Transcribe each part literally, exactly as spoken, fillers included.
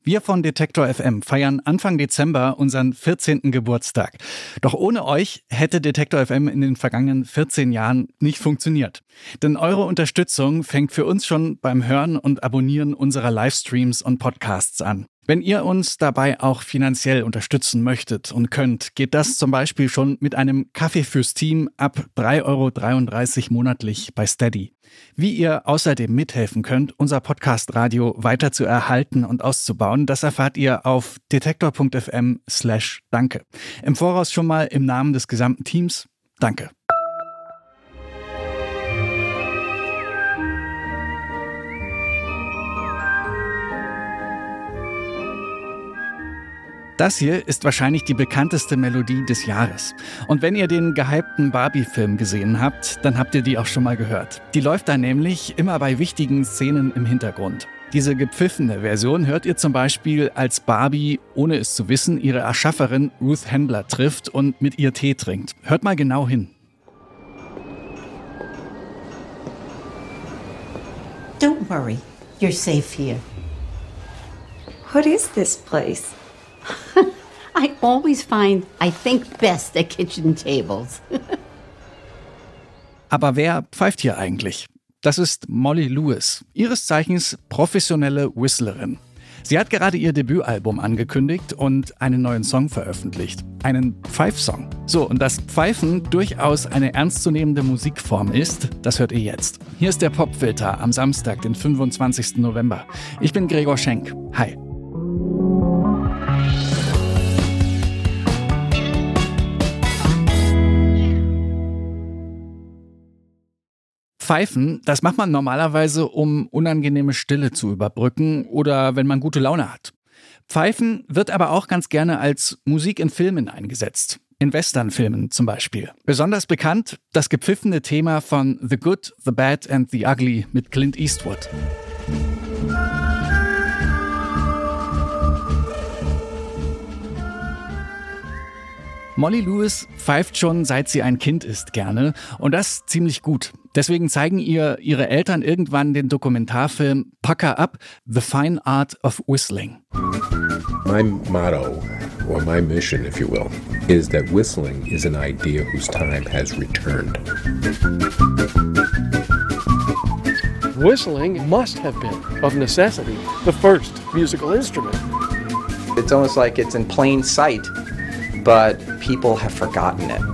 Wir von Detektor F M feiern Anfang Dezember unseren vierzehnten Geburtstag. Doch ohne euch hätte Detektor F M in den vergangenen vierzehn Jahren nicht funktioniert. Denn eure Unterstützung fängt für uns schon beim Hören und Abonnieren unserer Livestreams und Podcasts an. Wenn ihr uns dabei auch finanziell unterstützen möchtet und könnt, geht das zum Beispiel schon mit einem Kaffee fürs Team ab drei Euro dreiunddreißig monatlich bei Steady. Wie ihr außerdem mithelfen könnt, unser Podcast-Radio weiter zu erhalten und auszubauen, das erfahrt ihr auf detektor punkt f m slash danke. Im Voraus schon mal im Namen des gesamten Teams, danke. Das hier ist wahrscheinlich die bekannteste Melodie des Jahres. Und wenn ihr den gehypten Barbie-Film gesehen habt, dann habt ihr die auch schon mal gehört. Die läuft da nämlich immer bei wichtigen Szenen im Hintergrund. Diese gepfiffene Version hört ihr zum Beispiel, als Barbie, ohne es zu wissen, ihre Erschafferin Ruth Handler trifft und mit ihr Tee trinkt. Hört mal genau hin. Don't worry, you're safe here. What is this place? I always find I think best at kitchen tables. Aber wer pfeift hier eigentlich? Das ist Molly Lewis, ihres Zeichens professionelle Whistlerin. Sie hat gerade ihr Debütalbum angekündigt und einen neuen Song veröffentlicht. Einen Pfeif-Song. So, und dass Pfeifen durchaus eine ernstzunehmende Musikform ist, das hört ihr jetzt. Hier ist der Popfilter am Samstag, den fünfundzwanzigsten November. Ich bin Gregor Schenk. Hi. Pfeifen, das macht man normalerweise, um unangenehme Stille zu überbrücken oder wenn man gute Laune hat. Pfeifen wird aber auch ganz gerne als Musik in Filmen eingesetzt. In Westernfilmen zum Beispiel. Besonders bekannt das gepfiffene Thema von The Good, The Bad and The Ugly mit Clint Eastwood. Molly Lewis pfeift schon, seit sie ein Kind ist, gerne. Und das ziemlich gut. Deswegen zeigen ihr ihre Eltern irgendwann den Dokumentarfilm Pucker Up, The Fine Art of Whistling. My motto, or my mission, if you will, is that whistling is an idea whose time has returned. Whistling must have been, of necessity, the first musical instrument. It's almost like it's in plain sight, but people have forgotten it.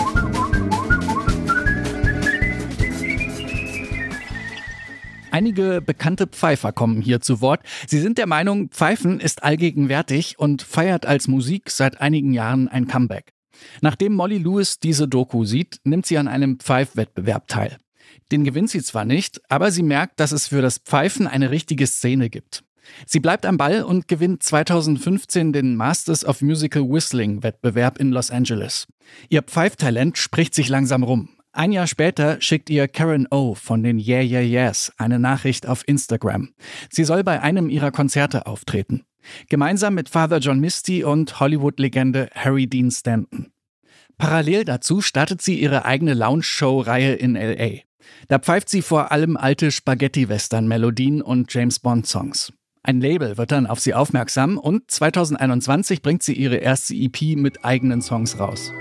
Einige bekannte Pfeifer kommen hier zu Wort. Sie sind der Meinung, Pfeifen ist allgegenwärtig und feiert als Musik seit einigen Jahren ein Comeback. Nachdem Molly Lewis diese Doku sieht, nimmt sie an einem Pfeifwettbewerb teil. Den gewinnt sie zwar nicht, aber sie merkt, dass es für das Pfeifen eine richtige Szene gibt. Sie bleibt am Ball und gewinnt zweitausendfünfzehn den Masters of Musical Whistling Wettbewerb in Los Angeles. Ihr Pfeiftalent spricht sich langsam rum. Ein Jahr später schickt ihr Karen O von den Yeah Yeah Yeahs eine Nachricht auf Instagram. Sie soll bei einem ihrer Konzerte auftreten. Gemeinsam mit Father John Misty und Hollywood-Legende Harry Dean Stanton. Parallel dazu startet sie ihre eigene Lounge-Show-Reihe in L A. Da pfeift sie vor allem alte Spaghetti-Western-Melodien und James-Bond-Songs. Ein Label wird dann auf sie aufmerksam und zweitausendeinundzwanzig bringt sie ihre erste E P mit eigenen Songs raus.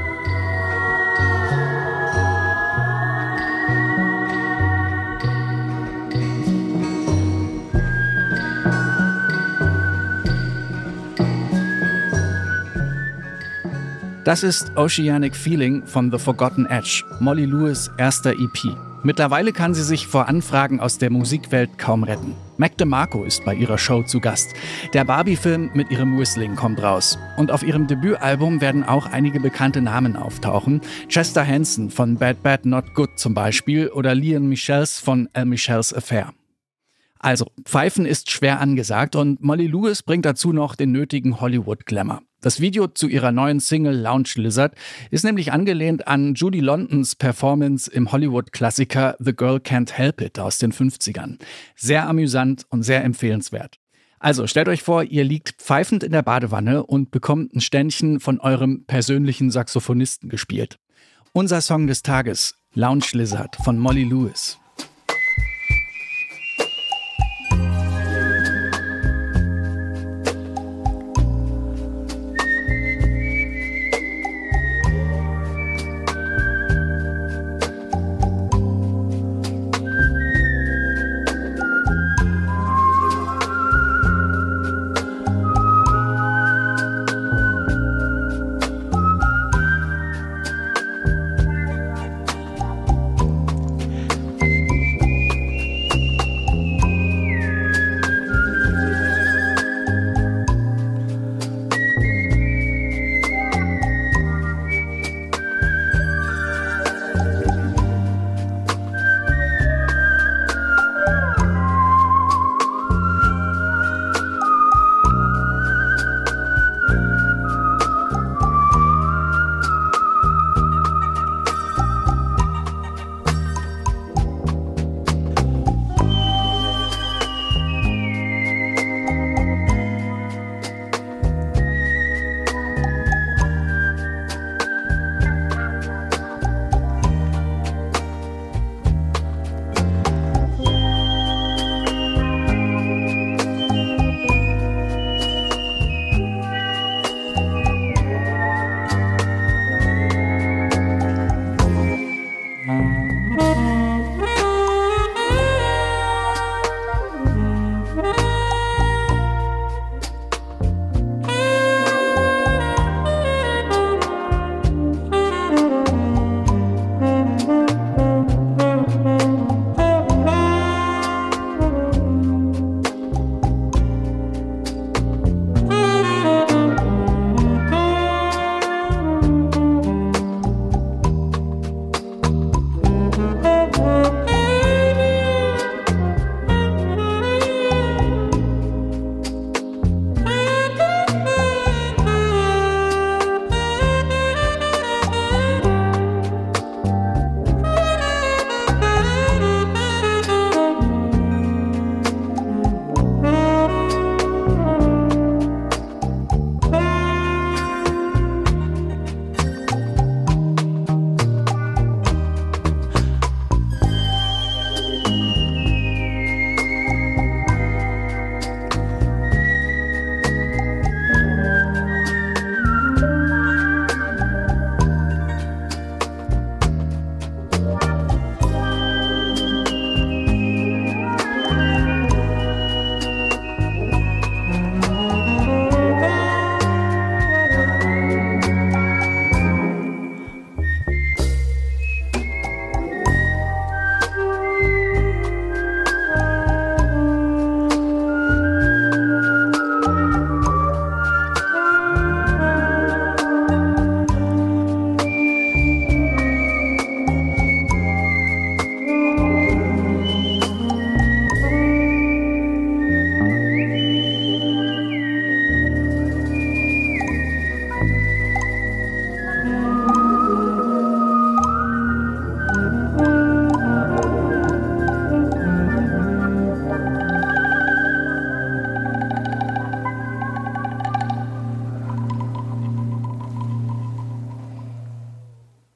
Das ist Oceanic Feeling von The Forgotten Edge, Molly Lewis' erster E P. Mittlerweile kann sie sich vor Anfragen aus der Musikwelt kaum retten. Mac DeMarco ist bei ihrer Show zu Gast. Der Barbie-Film mit ihrem Whistling kommt raus. Und auf ihrem Debütalbum werden auch einige bekannte Namen auftauchen. Chester Hansen von Bad Bad Not Good zum Beispiel oder Leon Michels von El Michels Affair. Also, Pfeifen ist schwer angesagt und Molly Lewis bringt dazu noch den nötigen Hollywood-Glamour. Das Video zu ihrer neuen Single Lounge Lizard ist nämlich angelehnt an Judy Londons Performance im Hollywood-Klassiker The Girl Can't Help It aus den fünfzigern. Sehr amüsant und sehr empfehlenswert. Also stellt euch vor, ihr liegt pfeifend in der Badewanne und bekommt ein Ständchen von eurem persönlichen Saxophonisten gespielt. Unser Song des Tages, Lounge Lizard von Molly Lewis.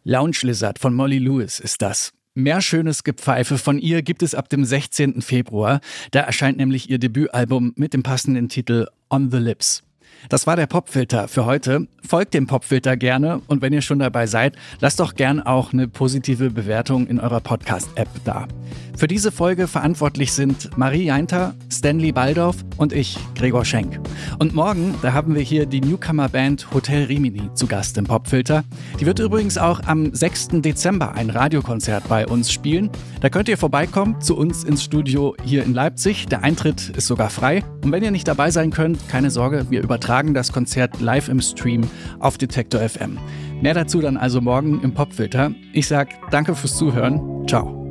Lounge Lizard von Molly Lewis ist das. Mehr schönes Gepfeife von ihr gibt es ab dem sechzehnten Februar. Da erscheint nämlich ihr Debütalbum mit dem passenden Titel On the Lips. Das war der Popfilter für heute. Folgt dem Popfilter gerne und wenn ihr schon dabei seid, lasst doch gern auch eine positive Bewertung in eurer Podcast-App da. Für diese Folge verantwortlich sind Marie Jainter, Stanley Baldorf und ich, Gregor Schenk. Und morgen, da haben wir hier die Newcomer-Band Hotel Rimini zu Gast im Popfilter. Die wird übrigens auch am sechsten Dezember ein Radiokonzert bei uns spielen. Da könnt ihr vorbeikommen zu uns ins Studio hier in Leipzig. Der Eintritt ist sogar frei. Und wenn ihr nicht dabei sein könnt, keine Sorge, wir übertragen das Konzert live im Stream auf Detektor F M. Mehr dazu dann also morgen im Popfilter. Ich sag danke fürs Zuhören. Ciao.